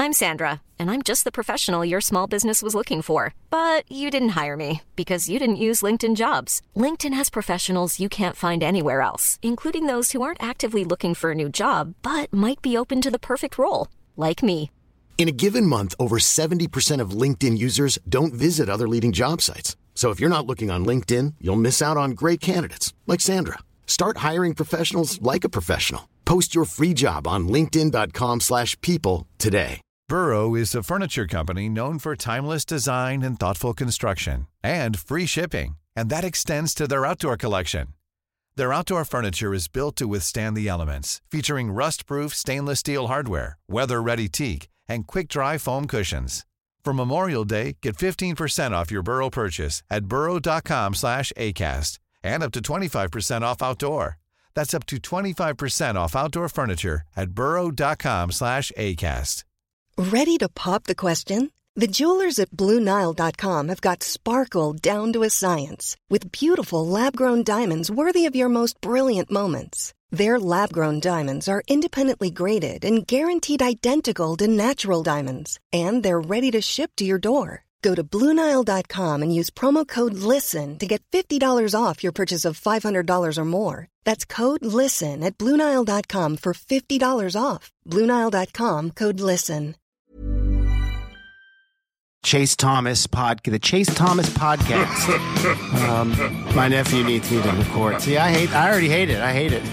I'm Sandra, and I'm just the professional your small business was looking for. But you didn't hire me because you didn't use LinkedIn Jobs. LinkedIn has professionals you can't find anywhere else, including those who aren't actively looking for a new job, but might be open to the perfect role, like me. In a given month, over 70% of LinkedIn users don't visit other leading job sites. So if you're not looking on LinkedIn, you'll miss out on great candidates like Sandra. Start hiring professionals like a professional. Post your free job on linkedin.com/people today. Burrow is a furniture company known for timeless design and thoughtful construction and free shipping, and that extends to their outdoor collection. Their outdoor furniture is built to withstand the elements, featuring rust-proof stainless steel hardware, weather-ready teak, and quick-dry foam cushions. For Memorial Day, get 15% off your Burrow purchase at burrow.com/ACAST and up to 25% off outdoor. That's up to 25% off outdoor furniture at burrow.com/ACAST. Ready to pop the question? The jewelers at BlueNile.com have got sparkle down to a science with beautiful lab-grown diamonds worthy of your most brilliant moments. Their lab-grown diamonds are independently graded and guaranteed identical to natural diamonds, and they're ready to ship to your door. Go to BlueNile.com and use promo code LISTEN to get $50 off your purchase of $500 or more. That's code LISTEN at BlueNile.com for $50 off. BlueNile.com, code LISTEN. Chase Thomas the Chase Thomas podcast. My nephew needs me to record. See, I already hate it. I hate it.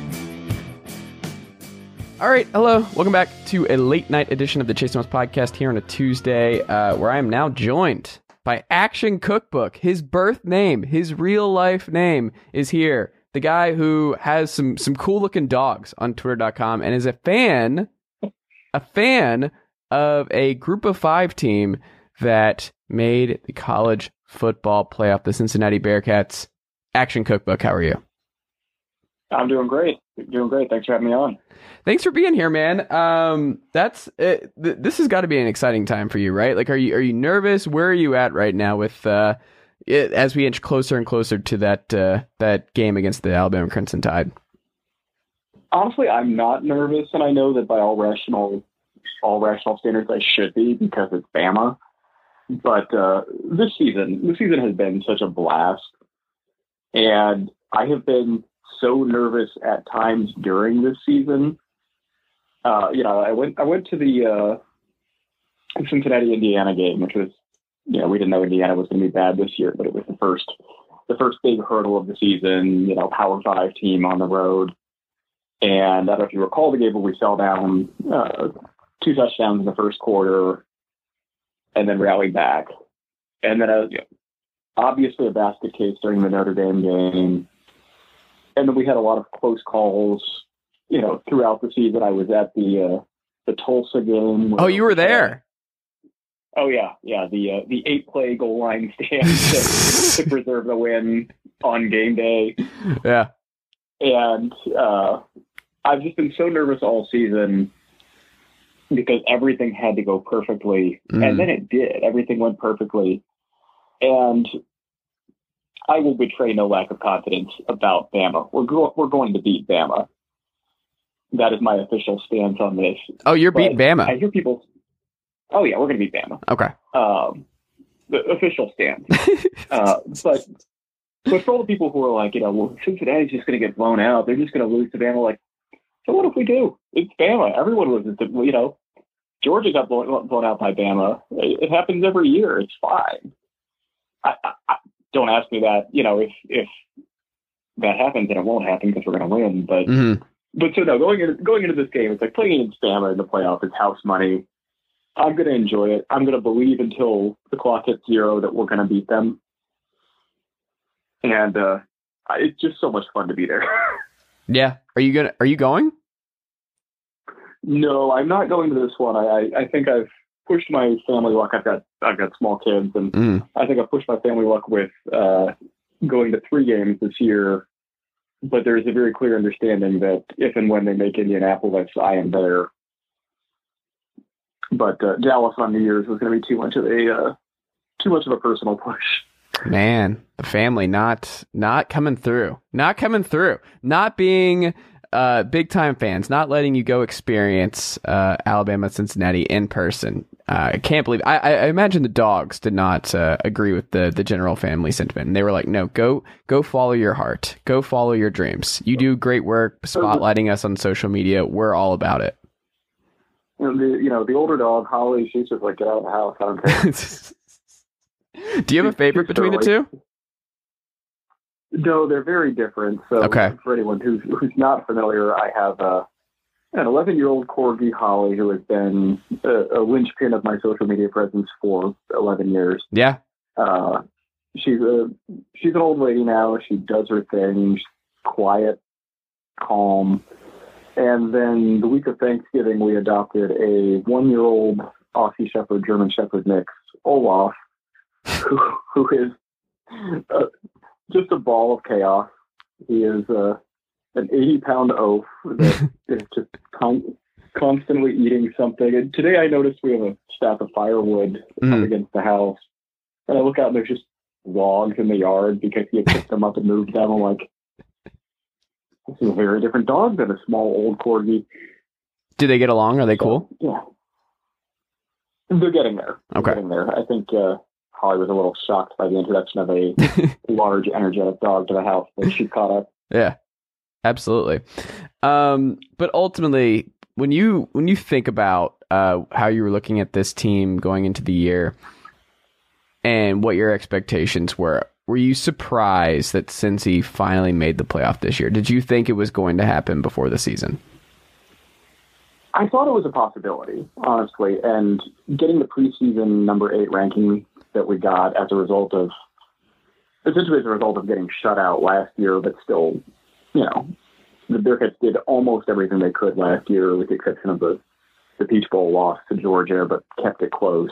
All right, hello. Welcome back to a late night edition of the Chase Thomas podcast here on a Tuesday, where I am now joined by Action Cookbook. His birth name, his real life name is here. The guy who has some cool looking dogs on Twitter.com and is a fan of a Group of Five team that made the college football playoff, the Cincinnati Bearcats. Action Cookbook, how are you? I'm doing great. Thanks for having me on. Thanks for being here, man. That's this has got to be an exciting time for you, right? Like, are you nervous? Where are you at right now with as we inch closer and closer to that game against the Alabama Crimson Tide? Honestly, I'm not nervous, and I know that by all rational standards, I should be because it's Bama. But this season has been such a blast, and I have been so nervous at times during this season. I went to the Cincinnati Indiana game, which was, we didn't know Indiana was going to be bad this year, but it was the first big hurdle of the season. Power 5 team on the road, and I don't know if you recall the game where we fell down 2 touchdowns in the first quarter, and then rallied back, and then obviously a basket case during the Notre Dame game. And then we had a lot of close calls, throughout the season. I was at the Tulsa game. Oh, you were there? The 8-play goal line stand to preserve the win on game day. Yeah. And I've just been so nervous all season because everything had to go perfectly. And then it did. Everything went perfectly. And I will betray no lack of confidence about Bama. We're going to beat Bama. That is my official stance on this. Oh, you're beating Bama. I hear people. Oh yeah, we're going to beat Bama. Okay. The official stance. But for all the people who are like, Cincinnati's just going to get blown out. They're just going to lose to Bama. Like, so what if we do? It's Bama. Everyone loses to. Georgia got blown out by Bama. It happens every year. It's fine. I don't ask me that, if that happens, and it won't happen because we're going to win. But so no, going into this game, it's like playing against Bama in the playoff is house money. I'm going to enjoy it. I'm going to believe until the clock hits 0 that we're going to beat them. And it's just so much fun to be there. Yeah. Are you going? No, I'm not going to this one. I think I've pushed my family luck. I've got small kids, and I think I've pushed my family luck with going to 3 games this year. But there's a very clear understanding that if and when they make Indianapolis, I am there. But Dallas on New Year's was going to be too much of a personal push. Man, the family not coming through, not being big time fans not letting you go experience Alabama Cincinnati in person. I can't believe. I imagine the dogs did not agree with the general family sentiment, and they were like, "No, go follow your heart, go follow your dreams. You do great work spotlighting us on social media. We're all about it." The older dog Holly, she's just like, "Get out of the house, I don't care." Do you have a favorite between the two? No, they're very different. So for anyone who's not familiar, I have an 11-year-old Corgi, Holly, who has been a linchpin of my social media presence for 11 years. Yeah. She's an old lady now. She does her thing. She's quiet, calm. And then the week of Thanksgiving, we adopted a 1-year-old Aussie Shepherd, German Shepherd mix, Olaf, who is just a ball of chaos. He is an 80-pound oaf that is just constantly eating something. And today I noticed we have a stack of firewood up against the house. And I look out and there's just logs in the yard because he had picked them up and moved them. I'm like, this is a very different dog than a small old Corgi. Do they get along? Are they cool? Yeah. They're getting there. Okay. I think Holly was a little shocked by the introduction of a large, energetic dog to the house, but she caught up. Yeah, absolutely. But ultimately, when you think about how you were looking at this team going into the year and what your expectations were you surprised that Cincy finally made the playoff this year? Did you think it was going to happen before the season? I thought it was a possibility, honestly, and getting the preseason number 8 ranking that we got as a result of getting shut out last year, but still, the Bearcats did almost everything they could last year, with the exception of the Peach Bowl loss to Georgia, but kept it close.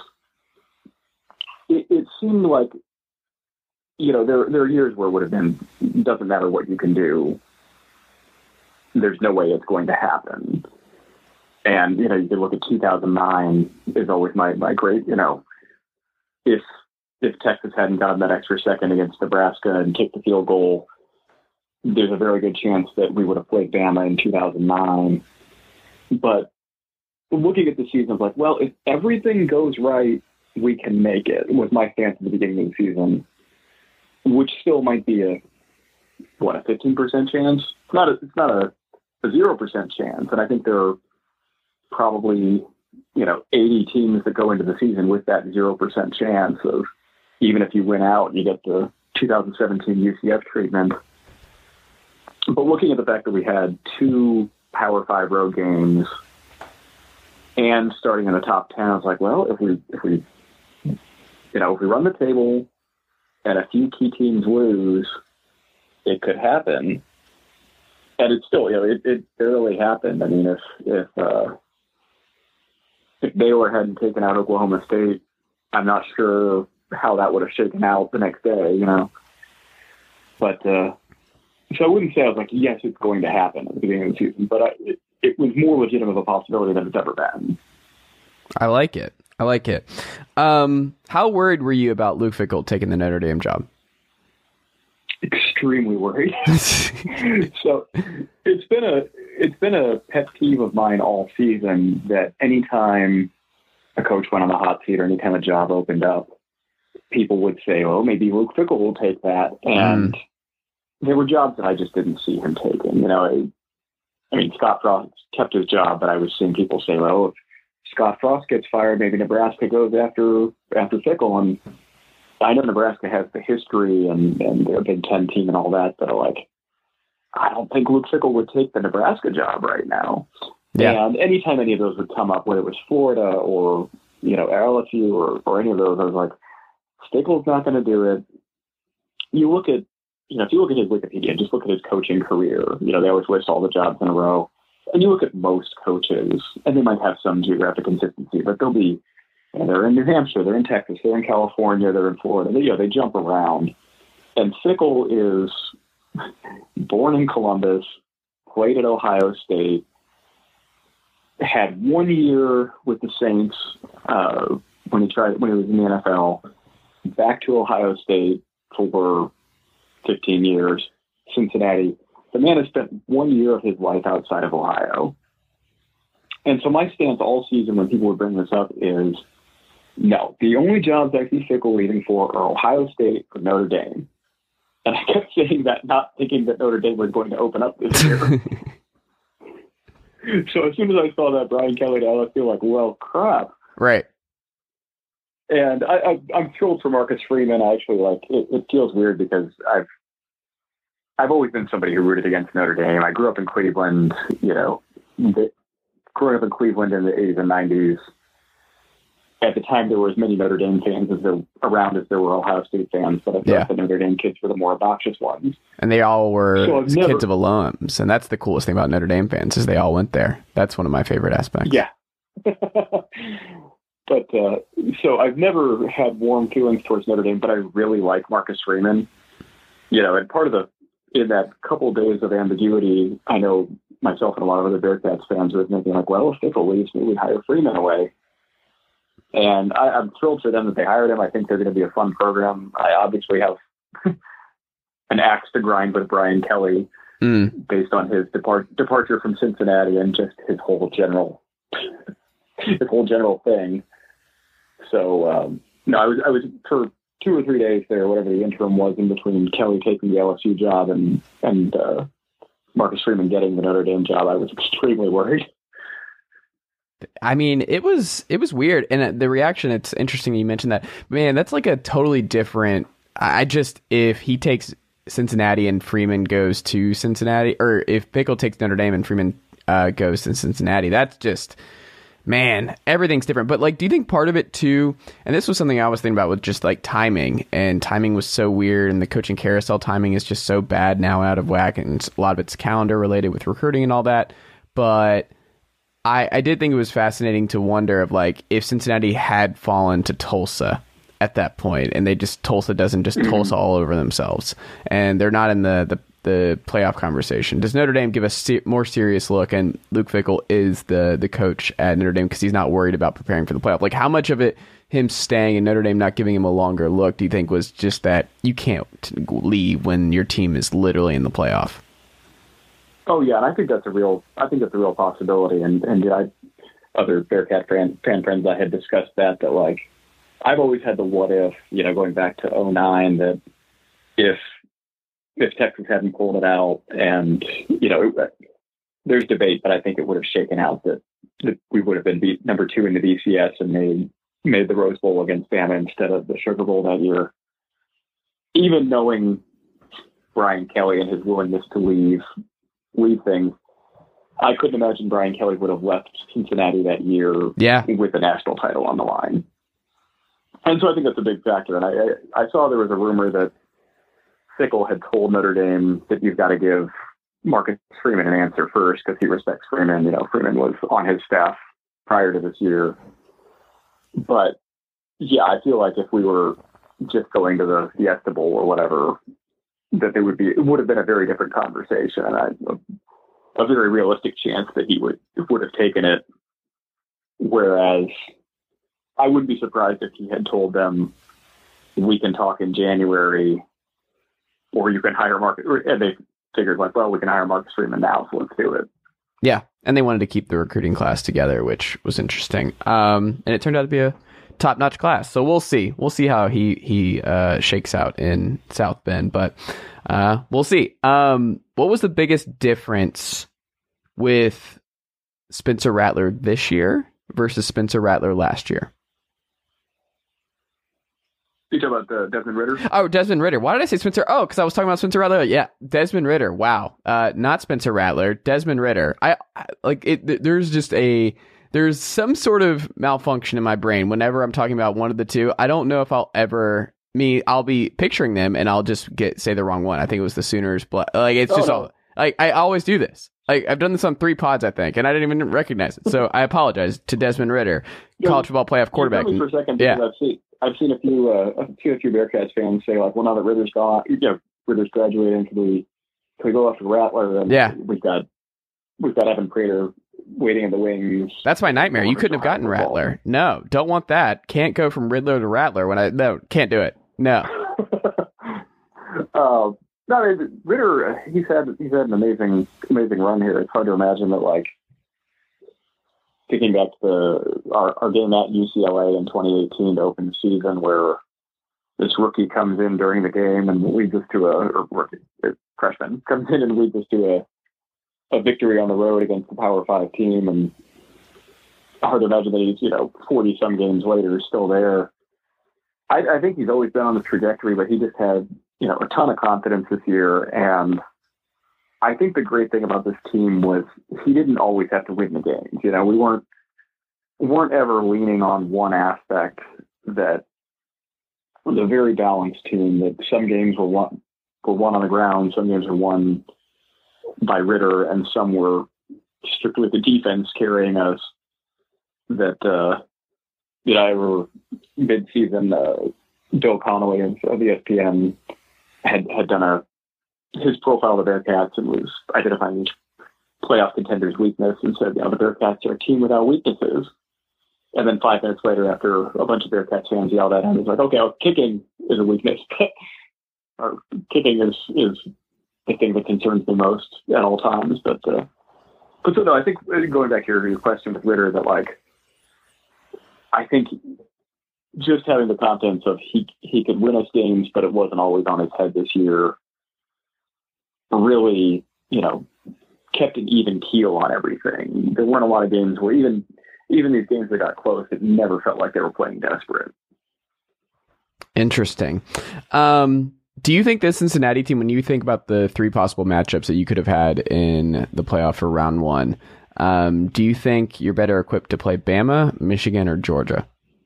It seemed like, there are years where it would have been, doesn't matter what you can do, there's no way it's going to happen. And, you can look at 2009 is always my great, if Texas hadn't gotten that extra second against Nebraska and kicked the field goal, there's a very good chance that we would have played Bama in 2009. But looking at the season, I was like, well, if everything goes right, we can make it, was my stance at the beginning of the season, which still might be a 15% chance? It's not a 0% chance. And I think there are probably, 80 teams that go into the season with that 0% chance of, even if you win out, you get the 2017 UCF treatment. But looking at the fact that we had 2 Power 5 road games and starting in the top 10, I was like, well, if we run the table and a few key teams lose, it could happen. And it's still, it barely happened. I mean, if Baylor hadn't taken out Oklahoma State, I'm not sure how that would have shaken out the next day, But so I wouldn't say I was like, yes, it's going to happen at the beginning of the season, but it was more legitimate of a possibility than it's ever been. I like it. How worried were you about Luke Fickell taking the Notre Dame job? Extremely worried. So it's been a pet peeve of mine all season that anytime a coach went on the hot seat or anytime a job opened up, people would say, "Oh, maybe Luke Fickell will take that." And there were jobs that I just didn't see him taking. I mean, Scott Frost kept his job, but I was seeing people say, "Well, if Scott Frost gets fired, maybe Nebraska goes after Fickell." And I know Nebraska has the history and they're a Big Ten team and all that, but I don't think Luke Fickell would take the Nebraska job right now. Yeah. And anytime any of those would come up, whether it was Florida or, LSU or any of those, I was like, Fickell's not going to do it. You look at, if you look at his Wikipedia, just look at his coaching career, they always list all the jobs in a row. And you look at most coaches, and they might have some geographic consistency, but they'll be, they're in New Hampshire, they're in Texas, they're in California, they're in Florida. They jump around. And Fickell is born in Columbus, played at Ohio State, had 1 year with the Saints when he was in the NFL, back to Ohio State for 15 years, Cincinnati. the man has spent 1 year of his life outside of Ohio. And so my stance all season when people would bring this up is, no, the only jobs I see Fickell leaving for are Ohio State or Notre Dame. And I kept saying that, not thinking that Notre Dame was going to open up this year. So as soon as I saw that Brian Kelly to LSU, like, well, crap. Right. And I'm thrilled for Marcus Freeman. I actually it feels weird because I've always been somebody who rooted against Notre Dame. I grew up in Cleveland, growing up in Cleveland in the 80s and 90s. At the time, there were as many Notre Dame fans as there were Ohio State fans, but I thought the Notre Dame kids were the more obnoxious ones. And they all were kids of alums, and that's the coolest thing about Notre Dame fans is they all went there. That's one of my favorite aspects. Yeah. But so I've never had warm feelings towards Notre Dame, but I really like Marcus Freeman. And part of in that couple of days of ambiguity, I know myself and a lot of other Bearcats fans were thinking like, well, if Fickell leaves, maybe we hire Freeman away. And I'm thrilled for them that they hired him. I think they're going to be a fun program. I obviously have an axe to grind with Brian Kelly based on his departure from Cincinnati and just his whole general thing. So, I was for 2 or 3 days there, whatever the interim was in between Kelly taking the LSU job and Marcus Freeman getting the Notre Dame job. I was extremely worried. I mean, it was weird. And the reaction, it's interesting you mentioned that. Man, that's like a totally different... if he takes Cincinnati and Freeman goes to Cincinnati, or if Fickell takes Notre Dame and Freeman goes to Cincinnati, that's just... Man, everything's different. But do you think part of it too, and this was something I was thinking about with just timing, and timing was so weird, and the coaching carousel timing is just so bad now, out of whack, and a lot of it's calendar related with recruiting and all that. But I did think it was fascinating to wonder of if Cincinnati had fallen to Tulsa at that point, and Tulsa doesn't just Tulsa all over themselves, and they're not in the playoff conversation. Does Notre Dame give a more serious look, and Luke Fickell is the coach at Notre Dame because he's not worried about preparing for the playoff? How much of it, him staying and Notre Dame not giving him a longer look, do you think was just that you can't leave when your team is literally in the playoff? Oh yeah, and I think that's a real possibility. And other Bearcat fan friends I had discussed that I've always had the what if, going back to 2009, that if Texas hadn't pulled it out, and there's debate, but I think it would have shaken out that we would have been beat number 2 in the BCS and made the Rose Bowl against Bama instead of the Sugar Bowl that year. Even knowing Brian Kelly and his willingness to leave things, I couldn't imagine Brian Kelly would have left Cincinnati that year with the national title on the line. And so I think that's a big factor. And I saw there was a rumor that Fickell had told Notre Dame that you've got to give Marcus Freeman an answer first because he respects Freeman. Freeman was on his staff prior to this year. But yeah, I feel like if we were just going to the Fiesta Bowl or whatever, that it would have been a very different conversation. And a very realistic chance that he would have taken it. Whereas I wouldn't be surprised if he had told them, we can talk in January, or you can hire Marcus, and they figured well, we can hire Marcus Freeman now, so let's do it. Yeah, and they wanted to keep the recruiting class together, which was interesting. And it turned out to be a top-notch class. So we'll see. We'll see how he shakes out in South Bend, but we'll see. What was the biggest difference with Spencer Rattler this year versus Spencer Rattler last year? You talking about Desmond Ridder? Oh, Desmond Ridder. Why did I say Spencer? Oh, because I was talking about Spencer Rattler. Yeah, Desmond Ridder. Wow. Not Spencer Rattler. Desmond Ridder. I like it. There's some sort of malfunction in my brain whenever I'm talking about one of the two. I don't know if I'll be picturing them and I'll just say the wrong one. I think it was the Sooners, but I always do this. I've done this on 3 pods, I think, and I didn't even recognize it. So I apologize to Desmond Ridder, college football playoff quarterback. For a second, I've seen a few Bearcats fans say well, now that Ridder's gone, Ridder's graduating, can we go after Rattler? And we've got Evan Prater waiting in the wings. That's my nightmare. You couldn't have gotten Rattler. No, don't want that. Can't go from Riddler to Rattler can't do it. No. No, Ritter, he's had an amazing run here. It's hard to imagine that, like, thinking back to our game at UCLA in 2018 to open the season, where this rookie comes in during the game and leads us to a freshman comes in and leads us to a victory on the road against the Power 5 team, and hard to imagine that he's 40 some games later still there. I think he's always been on the trajectory, but he just had a ton of confidence this year, and I think the great thing about this team was he didn't always have to win the games. We weren't ever leaning on one aspect. That was a very balanced team. That some games were won on the ground, some games were won by Ritter, and some were strictly the defense carrying us. That I remember mid-season, Bill Connolly of ESPN had done his profile of the Bearcats and was identifying each playoff contender's weakness and said, the Bearcats are a team without weaknesses. And then 5 minutes later, after a bunch of Bearcats fans yelled at him, he's like, okay, kicking is a weakness. Or kicking is the thing that concerns me most at all times. But so no, I think going back here to your question with Ritter, that I think just having the confidence of he could win us games, but it wasn't always on his head this year, really, kept an even keel on everything. There weren't a lot of games where even these games that got close, it never felt like they were playing desperate. Interesting. Do you think this Cincinnati team, when you think about the 3 possible matchups that you could have had in the playoff for round 1, do you think you're better equipped to play Bama, Michigan, or Georgia?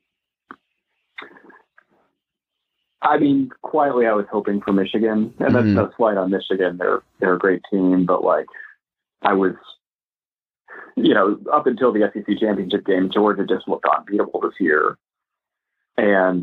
I mean, quietly, I was hoping for Michigan, and that's no slight on Michigan. They're a great team, but I was, up until the SEC championship game, Georgia just looked unbeatable this year, and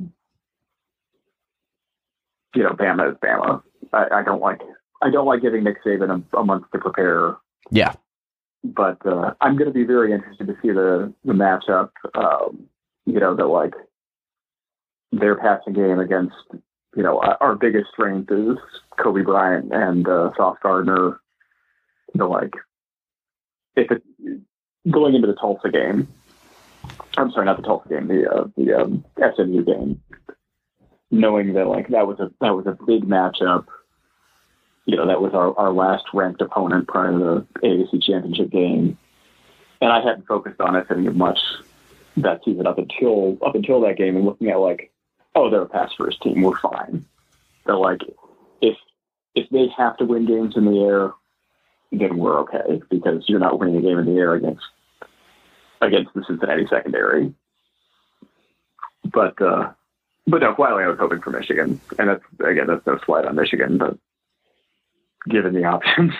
Bama is Bama. I don't like giving Nick Saban a month to prepare. Yeah, but I'm going to be very interested to see the matchup. That their passing game against, our biggest strength is Kobe Bryant and Sauce Gardner. If it going into the Tulsa game, I'm sorry, not the Tulsa game, the SMU game, knowing that that was a big matchup. That was our last ranked opponent prior to the AAC championship game, and I hadn't focused on SMU much that season up until that game, and looking at they're a pass first team, we're fine. But if they have to win games in the air, then we're okay, because you're not winning a game in the air against the Cincinnati secondary. But no, quietly I was hoping for Michigan, and that's no slight on Michigan, but given the options.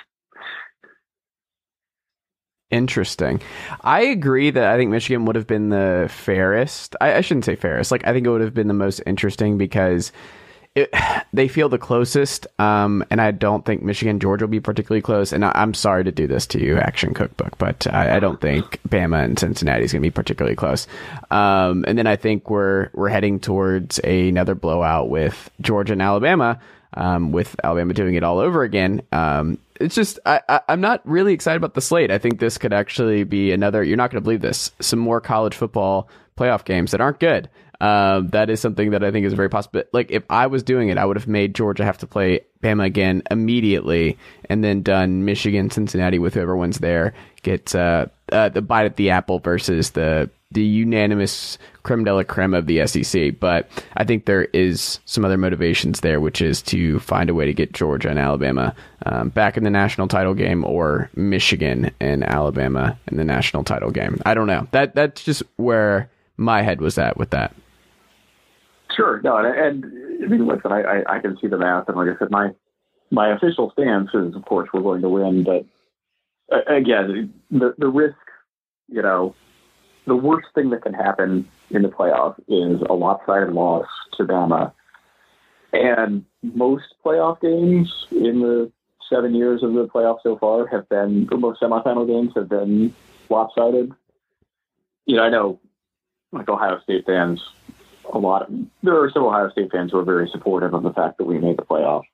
Interesting. I agree that I think Michigan would have been the fairest. I shouldn't say fairest. I think it would have been the most interesting because they feel the closest. And I don't think Michigan, Georgia will be particularly close. And I'm sorry to do this to you, Action Cookbook, but I don't think Bama and Cincinnati is going to be particularly close. And then I think we're heading towards another blowout with Georgia and Alabama, with Alabama doing it all over again. It's just, I'm not really excited about the slate. I think this could actually be another, you're not going to believe this, some more college football playoff games that aren't good. That is something that I think is very possible. If I was doing it, I would have made Georgia have to play Bama again immediately, and then done Michigan, Cincinnati with whoever wins there. Get the bite at the apple versus the unanimous creme de la creme of the SEC. But I think there is some other motivations there, which is to find a way to get Georgia and Alabama back in the national title game, or Michigan and Alabama in the national title game. I don't know. That's just where my head was at with that. Sure. No, and I mean, listen, I can see the math, and like I said, my official stance is, of course, we're going to win, but again, the risk, the worst thing that can happen in the playoff is a lopsided loss to Bama. And most playoff games in the 7 years of the playoff so far have been, or most semifinal games have been lopsided. I know, Ohio State fans, there are some Ohio State fans who are very supportive of the fact that we made the playoff.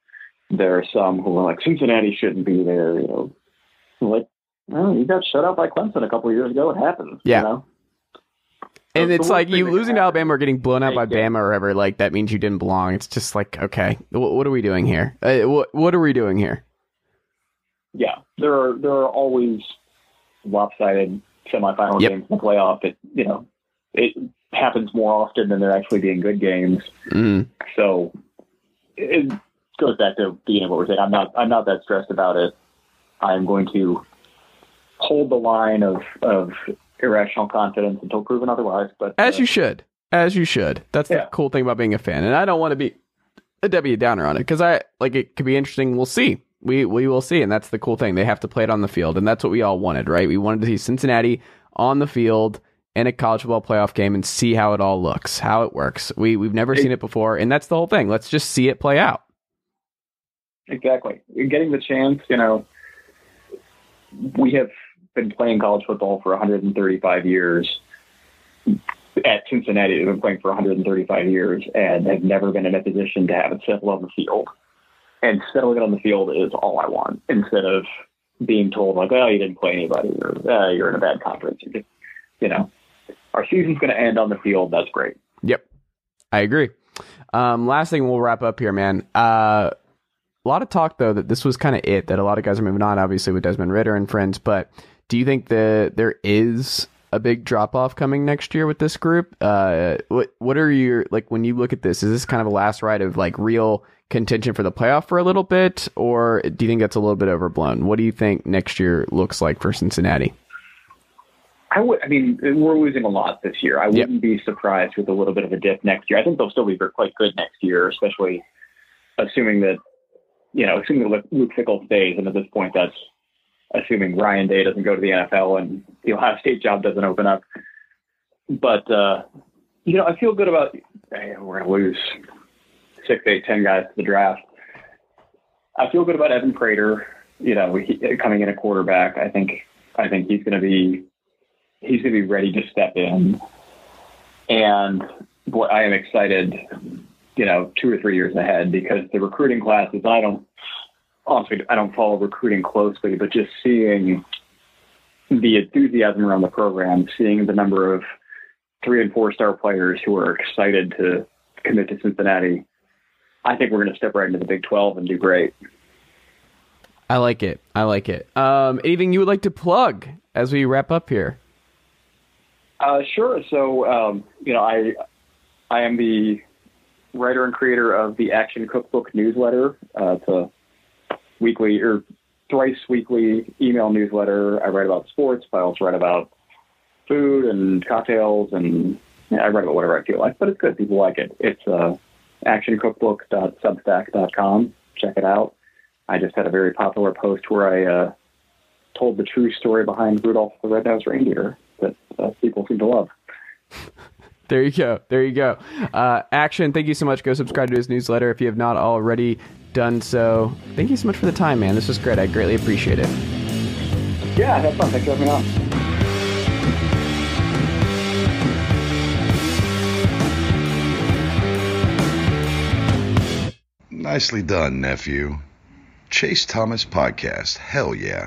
there are some who are like, Cincinnati shouldn't be there. Like, well, you got shut out by Clemson a couple of years ago. It happens. Yeah. And it's like you losing to Alabama or getting blown out by Bama or whatever, like that means you didn't belong. It's just like, okay, what are we doing here? What are we doing here? Yeah, there are always lopsided semifinal games in the playoff. It happens more often than there actually being good games. Mm. So it goes back to being what we're saying. I'm not that stressed about it. I'm going to hold the line of irrational confidence until proven otherwise. But as you should. That's the cool thing about being a fan. And I don't want to be a Debbie Downer on it because it could be interesting. We'll see. We will see. And that's the cool thing. They have to play it on the field. And that's what we all wanted, right? We wanted to see Cincinnati on the field in a college football playoff game and see how it all looks, how it works. We've never seen it before. And that's the whole thing. Let's just see it play out. Exactly. Getting the chance, we have been playing college football for 135 years. At Cincinnati, we've been playing for 135 years and have never been in a position to have it settle on the field. And settling it on the field is all I want, instead of being told, like, oh, you didn't play anybody, or you're in a bad conference. Our season's going to end on the field. That's great. Yep. I agree. Last thing we'll wrap up here, man. A lot of talk, though, that this was kind of it, that a lot of guys are moving on, obviously, with Desmond Ridder and friends. But do you think that there is a big drop-off coming next year with this group? What are your, like, when you look at this, is this kind of a last ride of, like, real contention for the playoff for a little bit? Or do you think that's a little bit overblown? What do you think next year looks like for Cincinnati? We're losing a lot this year. I wouldn't be surprised with a little bit of a dip next year. I think they'll still be quite good next year, especially assuming that Luke Fickell stays. And at this point, that's assuming Ryan Day doesn't go to the NFL and the Ohio State job doesn't open up. But, I feel good about, we're going to lose 6, 8, 10 guys to the draft. I feel good about Evan Prater, coming in at quarterback. I think he's going to be ready to step in. And boy, I am excited, 2 or 3 years ahead, because the recruiting classes, I don't follow recruiting closely, but just seeing the enthusiasm around the program, seeing the number of 3- and 4-star players who are excited to commit to Cincinnati, I think we're going to step right into the Big 12 and do great. I like it. Anything you would like to plug as we wrap up here? Sure. So, I am the writer and creator of the Action Cookbook newsletter. It's a weekly or thrice weekly email newsletter. I write about sports, but I also write about food and cocktails, and I write about whatever I feel like, but it's good. People like it. It's actioncookbook.substack.com. Check it out. I just had a very popular post where I told the true story behind Rudolph the Red-Nosed Reindeer that people seem to love. There you go. Action, thank you so much. Go subscribe to his newsletter if you have not already done so. Thank you so much for the time, man. This was great. I greatly appreciate it. Yeah, that's fun. Thanks for having me on. Nicely done, nephew. Chase Thomas Podcast. Hell yeah.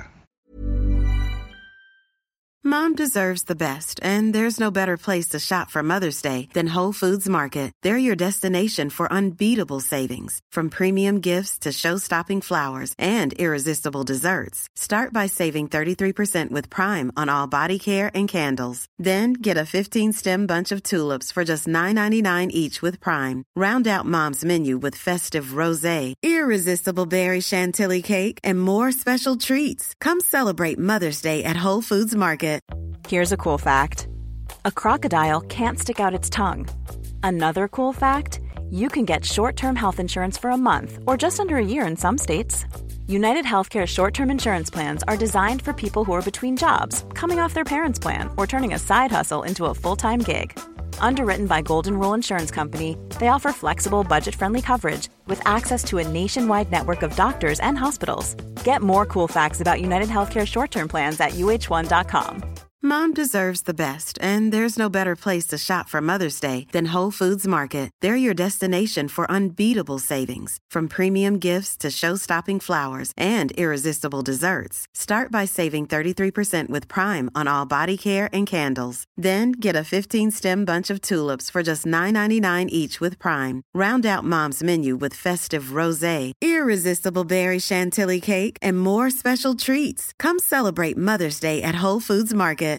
Mom deserves the best, and there's no better place to shop for Mother's Day than Whole Foods Market. They're your destination for unbeatable savings, from premium gifts to show-stopping flowers and irresistible desserts. Start by saving 33% with Prime on all body care and candles. Then get a 15-stem bunch of tulips for just $9.99 each with Prime. Round out Mom's menu with festive rosé, irresistible berry chantilly cake, and more special treats. Come celebrate Mother's Day at Whole Foods Market. Here's a cool fact. A crocodile can't stick out its tongue. Another cool fact, you can get short-term health insurance for a month or just under a year in some states. United Healthcare short-term insurance plans are designed for people who are between jobs, coming off their parents' plan, or turning a side hustle into a full-time gig. Underwritten by Golden Rule Insurance Company, they offer flexible, budget-friendly coverage with access to a nationwide network of doctors and hospitals. Get more cool facts about United Healthcare short-term plans at UH1.com. Mom deserves the best, and there's no better place to shop for Mother's Day than Whole Foods Market. They're your destination for unbeatable savings, from premium gifts to show-stopping flowers and irresistible desserts. Start by saving 33% with Prime on all body care and candles. Then get a 15-stem bunch of tulips for just $9.99 each with Prime. Round out Mom's menu with festive rosé, irresistible berry chantilly cake, and more special treats. Come celebrate Mother's Day at Whole Foods Market.